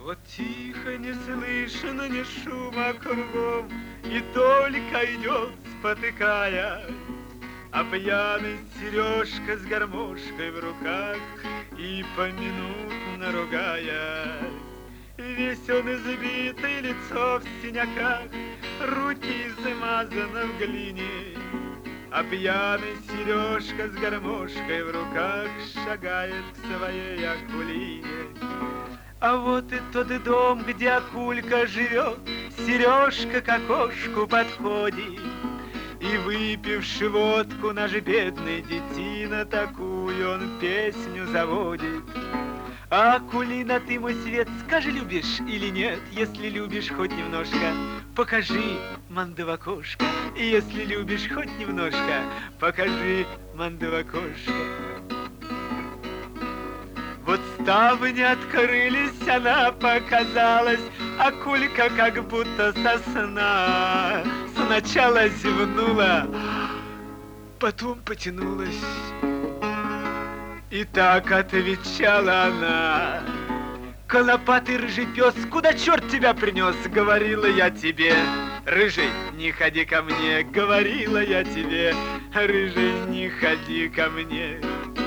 Вот тихо, не слышно ни шума кругом, и только идет, спотыкая, а пьяный Сережка с гармошкой в руках и поминутно ругая. Весь он избитый, лицо в синяках, руки замазаны в глине, а пьяный Сережка с гармошкой в руках шагает к своей Акулине. А вот и тот дом, где Акулька живет, Сережка к окошку подходит, и, выпивши водку, наш бедный детина, такую он песню заводит. Акулина, ты мой свет, скажи, любишь или нет? Если любишь хоть немножко, покажи манду в окошко. И если любишь хоть немножко, покажи манду в окошко. Вот ставни открылись, она показалась, Акулька как будто со сна. Сначала зевнула, потом потянулась, и так отвечала она: «Конопатый рыжий пес, куда черт тебя принес?» Говорила я тебе, рыжий, не ходи ко мне. Говорила я тебе, рыжий, не ходи ко мне.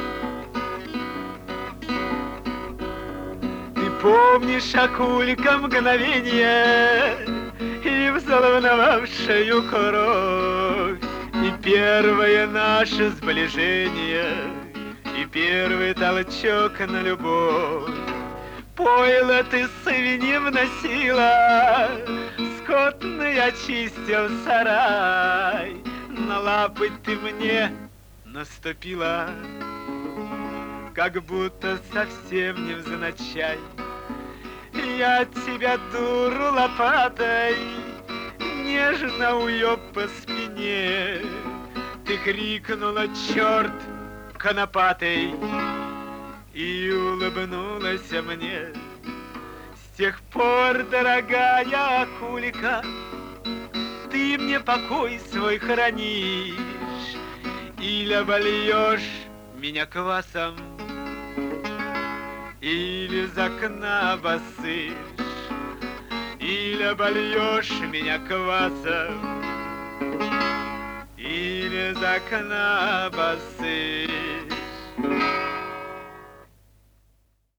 Ты помнишь, Акулька, мгновение и взволновавшую кровь, и первое наше сближение, и первый толчок на любовь. Пойло ты свиньям носила, скотный очистил сарай, на лапы ты мне наступила, как будто совсем невзначай. Я тебя, дуру, лопатой нежно уёб по спине. Ты крикнула: «Черт конопатый!» и улыбнулась мне. С тех пор, дорогая Акулька, ты мне покой свой хранишь, или обольешь меня квасом, или из окна обоссышь, или обольешь меня квасом, или из окна обоссышь.